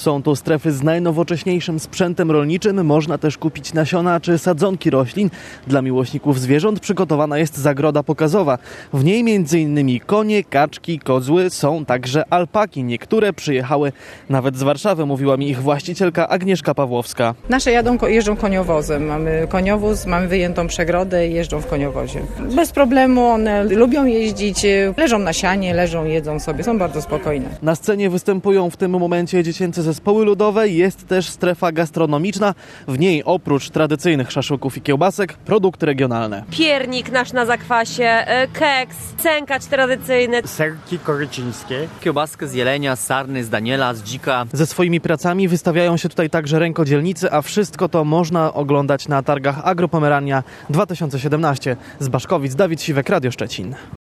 Są to strefy z najnowocześniejszym sprzętem rolniczym. Można też kupić nasiona czy sadzonki roślin. Dla miłośników zwierząt przygotowana jest zagroda pokazowa. W niej m.in. konie, kaczki, kozły, są także alpaki. Niektóre przyjechały nawet z Warszawy, mówiła mi ich właścicielka Agnieszka Pawłowska. Nasze jeżdżą koniowozem. Mamy koniowóz, mamy wyjętą przegrodę i jeżdżą w koniowozie. Bez problemu, one lubią jeździć, leżą na sianie, leżą, jedzą sobie, są bardzo spokojne. Na scenie występują w tym momencie dziecięce zespoły ludowe. Jest też strefa gastronomiczna. W niej oprócz tradycyjnych szaszłyków i kiełbasek produkty regionalne. Piernik nasz na zakwasie, keks, cękacz tradycyjny. Serki korycińskie. Kiełbaskę z jelenia, z sarny, z daniela, z dzika. Ze swoimi pracami wystawiają się tutaj także rękodzielnicy, a wszystko to można oglądać na targach Agropomerania 2017. Z Baszkowic, Dawid Siwek, Radio Szczecin.